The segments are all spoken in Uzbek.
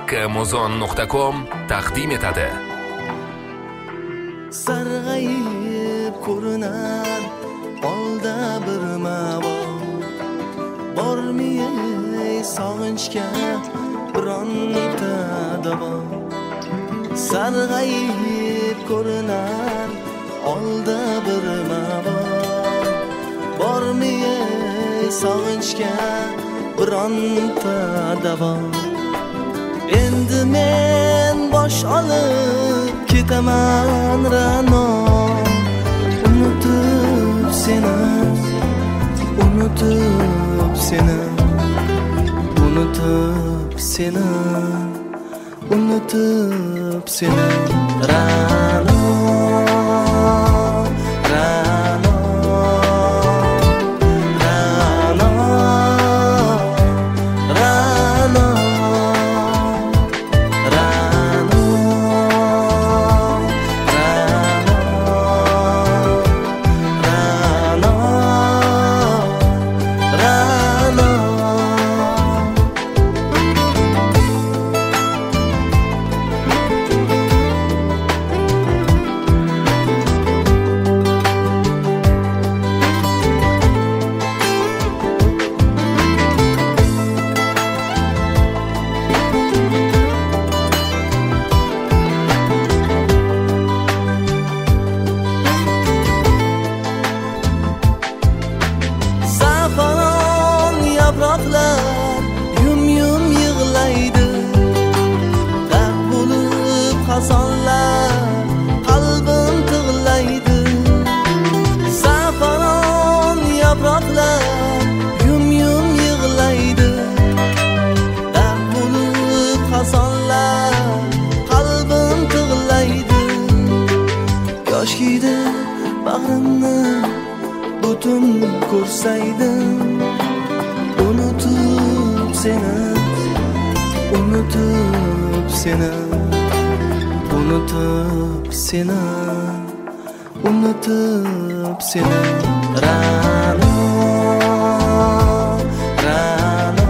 haqqimuzon.com taqdim etadi. Sarg'ayib ko'rinar olda bir mavo, bormi sog'inchga bironta davo. Sarg'ayib ko'rinar olda bir mavo, bormi sog'inchga bironta davo. Endi men bosh olib ketaman Ra'no, unutib seni, unutib seni, unutib seni, unutib seni. Ra'no, Ra'no, Ra'no, Ra'no, yaproqlar yum-yum yig'laydi, dard bo'lib xazonlar qalbim tig'laydi. Safaron yaproqlar yum-yum yig'laydi, dard bo'lib xazonlar qalbim tig'laydi. Yoshgida bag'rimni butun ko'rsaydim, unutib seni, unutib seni, unutib seni, unutib seni. Ra'no, Ra'no,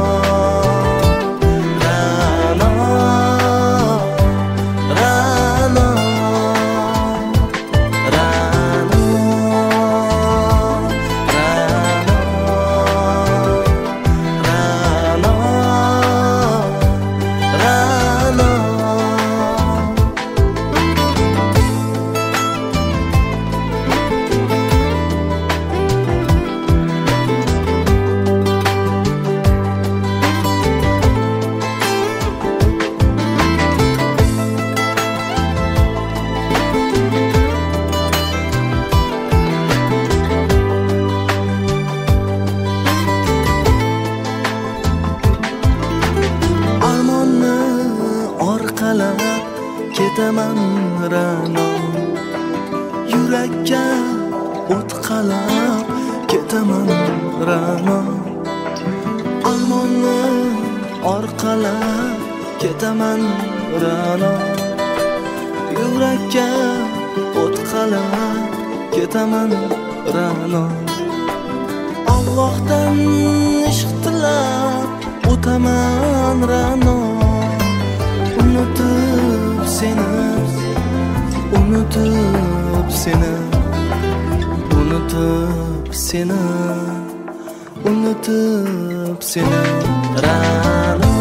Ra'no, Ra'no, Ra'no, ketaman Ra'no, yurakka o't qalab ketaman Ra'no. Armonni orqalab ketaman Ra'no, yurakka o't qalab ketaman Ra'no. Allohdan ishq tilab o'taman Ra'no, unutib seni, unutib seni, unutib seni, unutib seni. Ra'no.